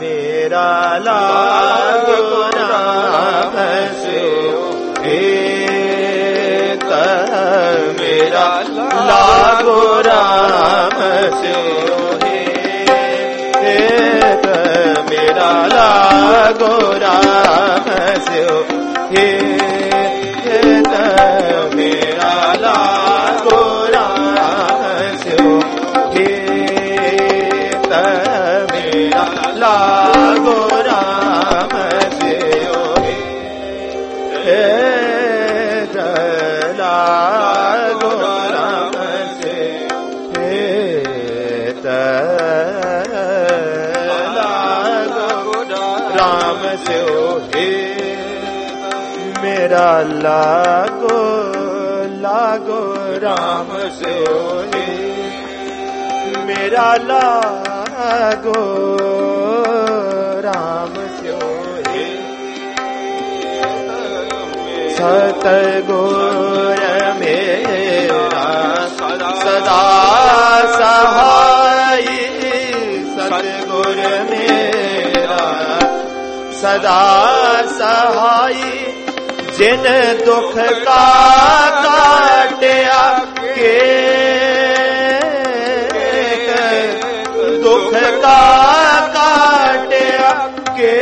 मेरा लागो राम स्यो हेत मेरा लागो राम स्यो हेत मेरा लागो राम स्यो हेत मेरा लागो राम स्यो हेत मेरा लागो राम स्यो हेत लागो राम स्यो हेत लागो राम स्यो मेरा लागो लागो राम स्यो मेरा लागो राम स्यो सतगुर मेरा सदा सहाई सतगुर मेरा सदा सहाई जिन दुख का काटिया के दुख का काटिया के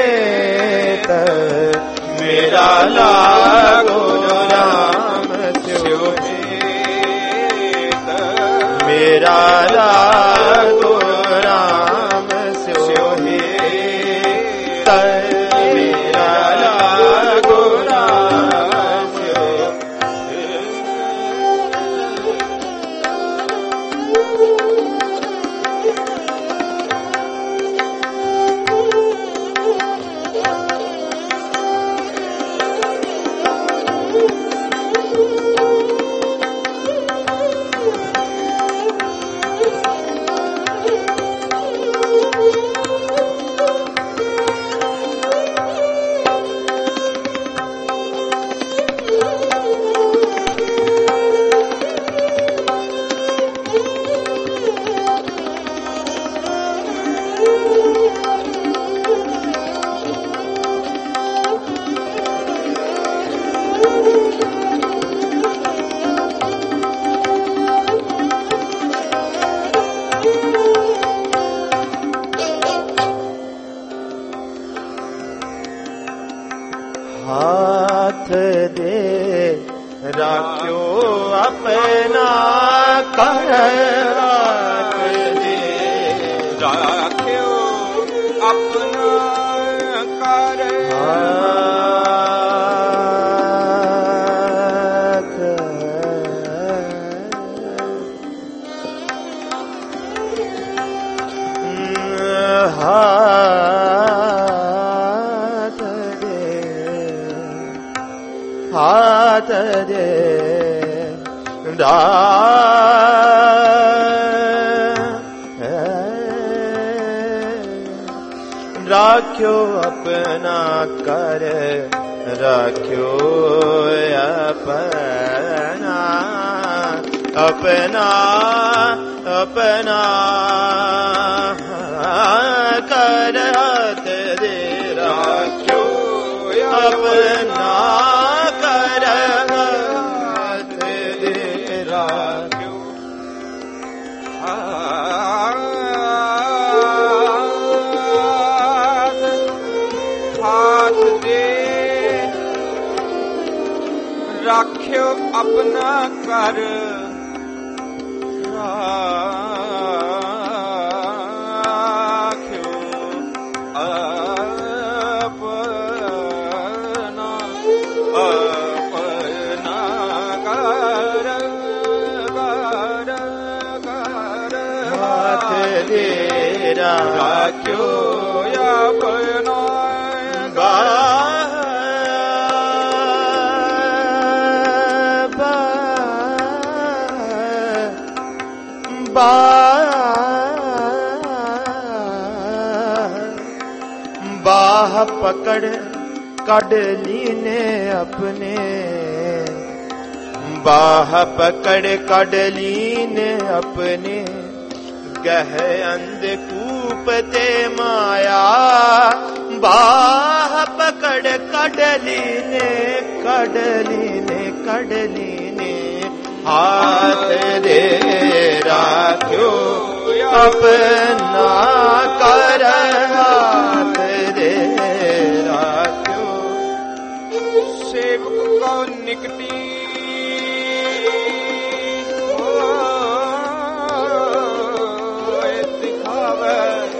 मेरा लागो राम स्यो मेरा लागो राम स्यो मेरा लागो राम स्यो हाथ दे राख्यो अपना कर हाथ दे राख्यो अपना कर हाथ दे राख्यो अपना कर राख्यो अपना अपना अपना कर हाथ दे राख्यो अपना कर हाथ दे राख्यो हाथ दे राख्यो अपना कर राख्यो अपना अपना कर कर कर हाथ दे राख्यो अपना बाह पकड़ कड़ लीने अपने बाह पकड़ कड़ लीने अपने गह अंधकूप ते माया कडलीने कडलीने कडलीने हाथ दे राख्यो अपना कर हाथ दे राख्यो। सेवक को निकटी दिखावे,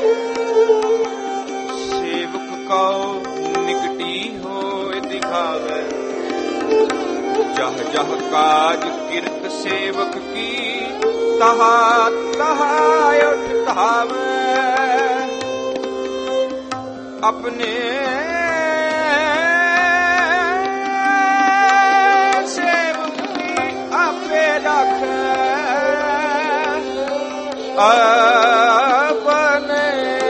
सेवक को निकटी हो दिखावे। जह जह काज किरत सेवक की तहा तहा उठ कहावे। अपने सेवक की आपे रख, अपने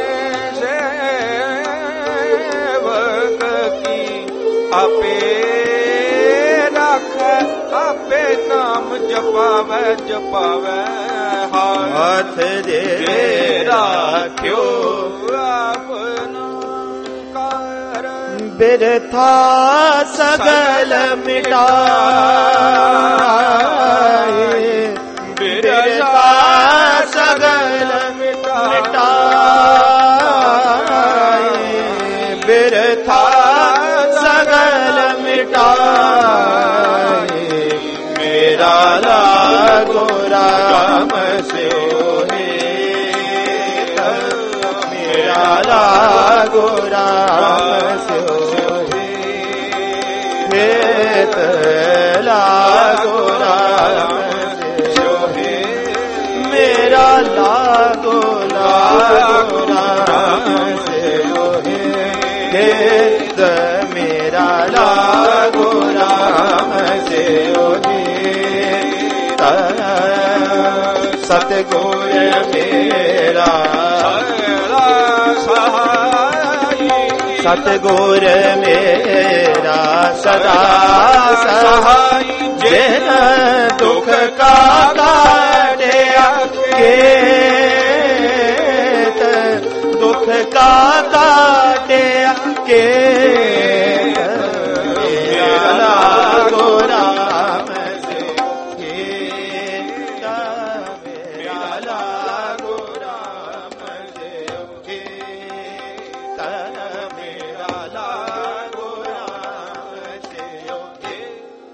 सेवक की आपे आपे नाम जपावे जपावे। हाथ दे राख्यो अपना कर, बिरथा सगल मिटाए, बिरथा सगल मिटाए, बिरथा सगल मिटाए। मेरा लागो राम से मेरा लागो राम से हेत लागो राम से मेरा लागो लागो राम से हेत मेरा लागो राम से सतगुर मेरा सतगुर मेरा सदा सहाय। जिन दुख का काटे केत, दुख का काटे केत, मेरा लागो राम से हेत, मेरा लागो राम से हेत, मेरा लागो राम से हेत।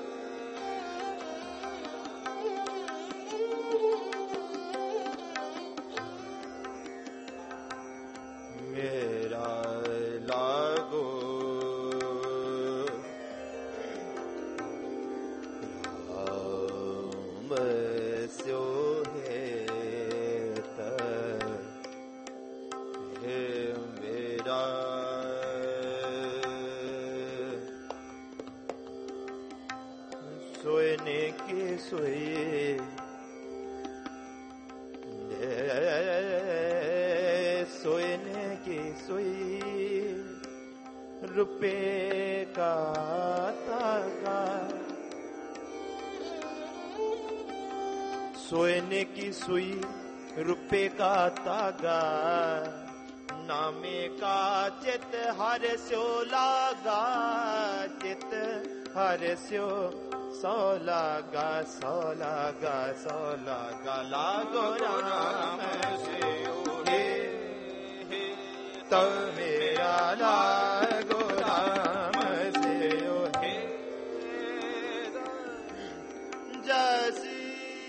मेरा लागो राम स्यो हेत, हे मेरा सोने की सोए सोने की सोई रुपए का तागा। सोने की सुई रुपए का तागा, नामे का चित हर स्यो लागा, चित हर स्यो सो लागा सो लागा सो लागा। लागो राम से तो मेरा लागो राम से जैसी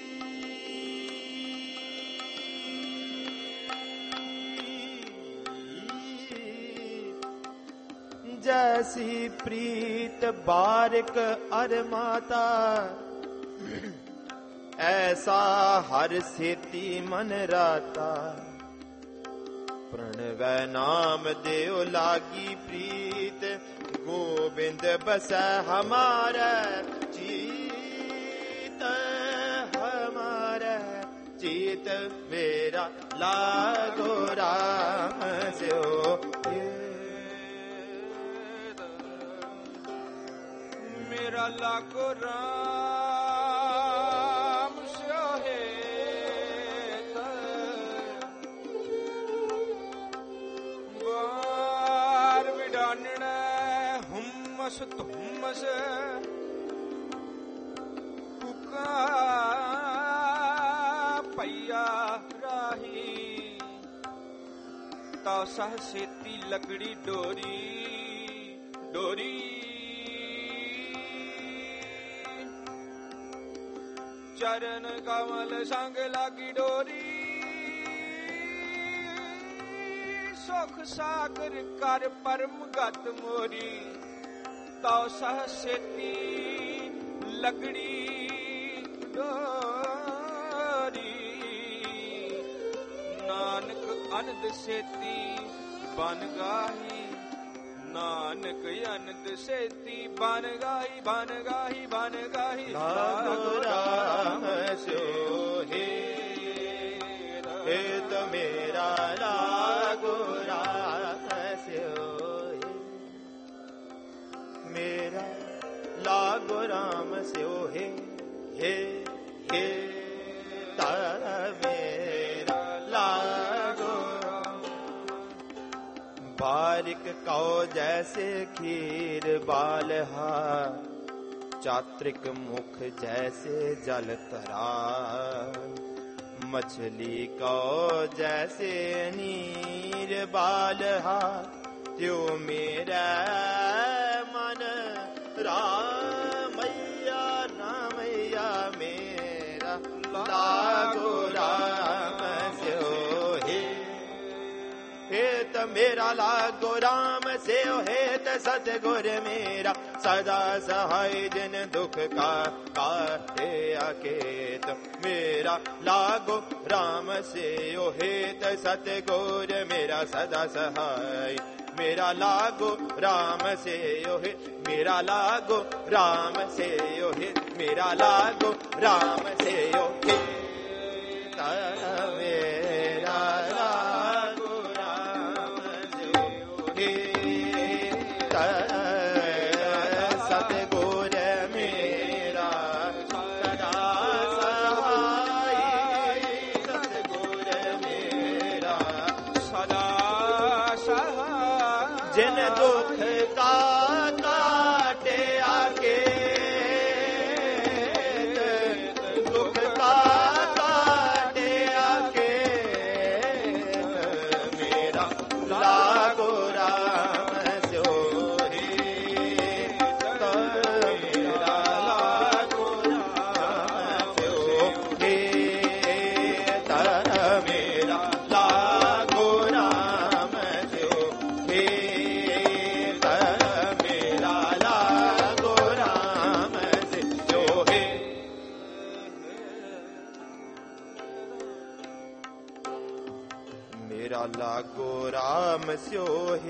जैसी प्रीत बारिक अर माता, ऐसा हर सेती मन राता। प्रणव नाम देव लागी प्रीत, गोविंद बस हमारा चीत, हमारा चीत मेरा लागो राम से मेरा लागो राम से हेत, बार विडानने हम धुम्मस धुम्मस कुका पैया राही तो सह सेती लकड़ी डोरी डोरी चरण कमल संग लागी डोरी सुख सागर कर परम गत मोरी तो सह सेती लकड़ी डोरी नानक अनंद सेती बन गाही नानक अनंद सेती बन गाही बन गाही बन गाही लागो राम सो हे तो मेरा लागो राम सो मेरा लागो राम सो हे तारा मेरा लागो बारिक कौ जैसे खीर बालहा चात्रिक मुख जैसे जल तरा मछली कौ जैसे नीर बालहा त्यो मेरा मन रामैया रामैया मेरा लागो राम स्यो हे त मेरा लागो राम से हेत सतगुर मेरा सदा सहाय जिन दुख का काटे अकेत मेरा लागो राम से हेत सतगुर मेरा सदा सहाय मेरा लागो राम से हे मेरा लागो राम से हे मेरा लागो राम से हे मेरा सतगुर मेरा सदा सहाय सतगुर मेरा सदा सहाय जिन दुख का काटे आके दुख का काटे आके मेरा लागो राम लागो राम स्यो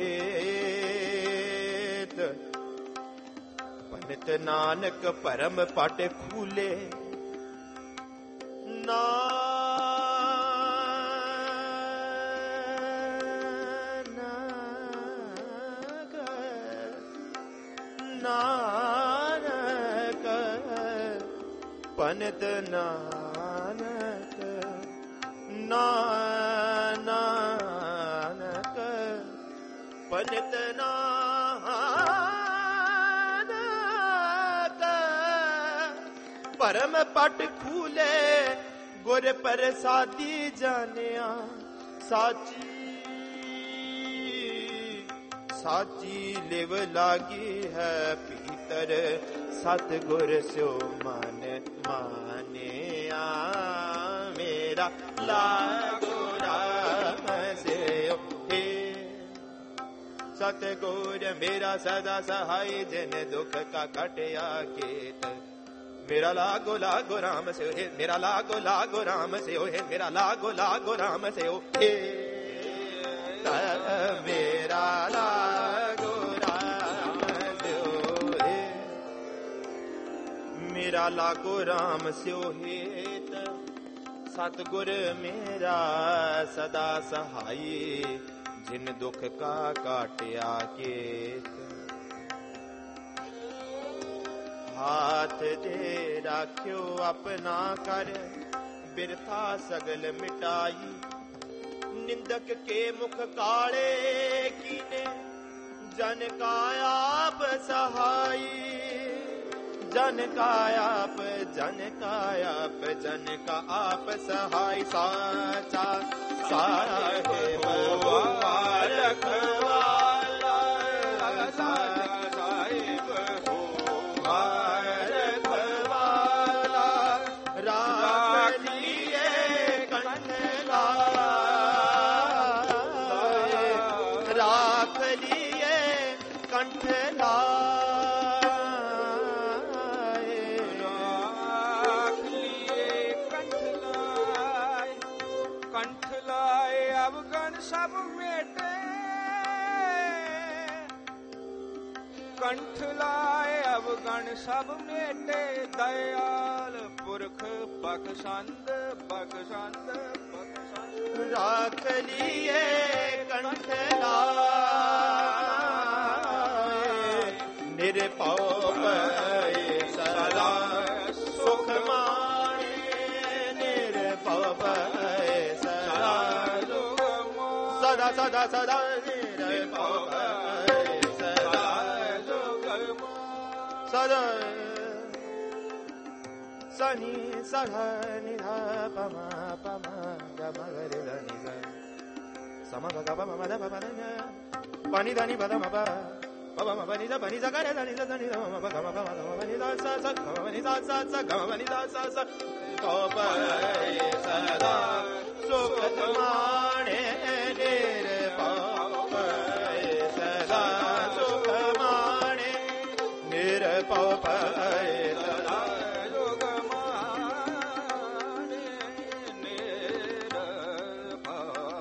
हेत पंडित नानक परम पट खूले नानक पंडित नानक नानक पंडित नानक परम पट खूले गुर प्रसादी जानिया साची साची लिव लागी है पीतर सतगुर स्यो मन मानिया मेरा लागो राम स्यो हे सतगुर मेरा सदा सहाय जिन दुख का कटिया केत मेरा लागो लागो राम स्यो हे मेरा लागो लागो राम स्यो हे मेरा लागो लागो राम स्यो हे मेरा लागो राम स्यो हे मेरा लागो राम स्यो हे सतगुर मेरा सदा सहाय जिन दुख का काटिया केत हाथ दे राख्यो अपना कर बिरथा सगल मिटाई निंदक के मुख काले कीने जन काया आप सहाई, जन का आप, जन का आप, जन का आप सहाय। साचा साहेब रखवाला, साचा साहेब रखवाला, राख लिए कंठ लाए, राख लिए कंठ लाए, राख लिए कंठ लाए, कंठ लाए अवगण सब मेटे, कंठ लाए अवगण सब मेटे, दयाल पुरख बख्शंद बख्शंद बख्शंद। राख लिए कंठ लाए, निरपौ भय सदा सुख माणे, निरपौ भय सदा सदा सदा सदा, निरपौ भय सदा सदा। सनि सध निध पम पम गम गरि ध नि ध सम ग ग म ध प ध न पनि ध नि प ध म प प म प नि ध प नि ध ग रे ध नि ध ध नि ध म प ग म प म ग म प नि ध स स ग म प नि ध स स ग म प नि ध स स। तो भय सदा सुख माणे, निरपौ भय सदा सुख माणे, निरपौ भय सदा सुख माणे, निरपौ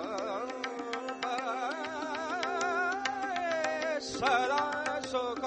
भय सदा सुख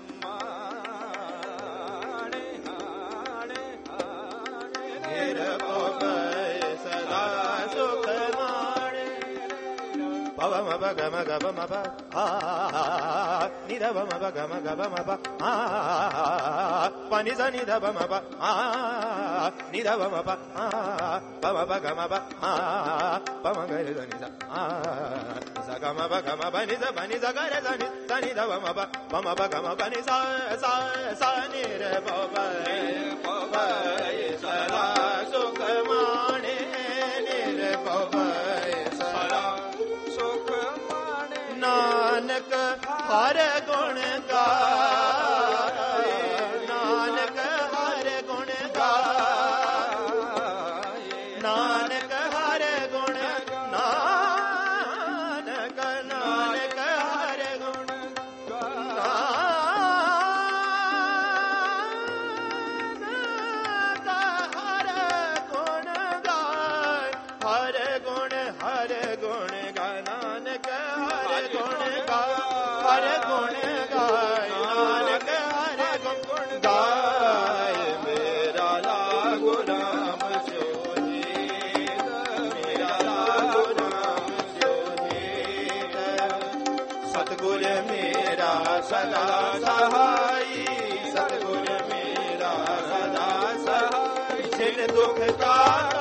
माणे, हाणे हाणे, निरपौ भय सदा सुख माणे। पव म प ग म ग प म प आ नि ध प म प ग म ग प म प आ प नि ध नि ध प म प आ नि ध प म प आ प म प ग म प आ प म ग रे ध नि ध आ स ग म प ग म प नि ध प नि ध ग रे ध नि ध नि ध प म प प म प ग म प नि सा सा सा नि रे प भय सदा सुख माणे, निरपौ भय सदा सुख माणे। नानक हर गुण गाए, नानक हर गुण गाए, नानक हर गुण, नानक नानक हर गुण हर गुण गाय, नानक हर गुण गाय, हर गुण गाय, नानक हर गुण गाय। मेरा लागू राम सोहीत, मेरा लागू राम सोहीत, सतगुर मेरा सदा सहाई, सतगुर मेरा सदा सहाई, जिन दुख का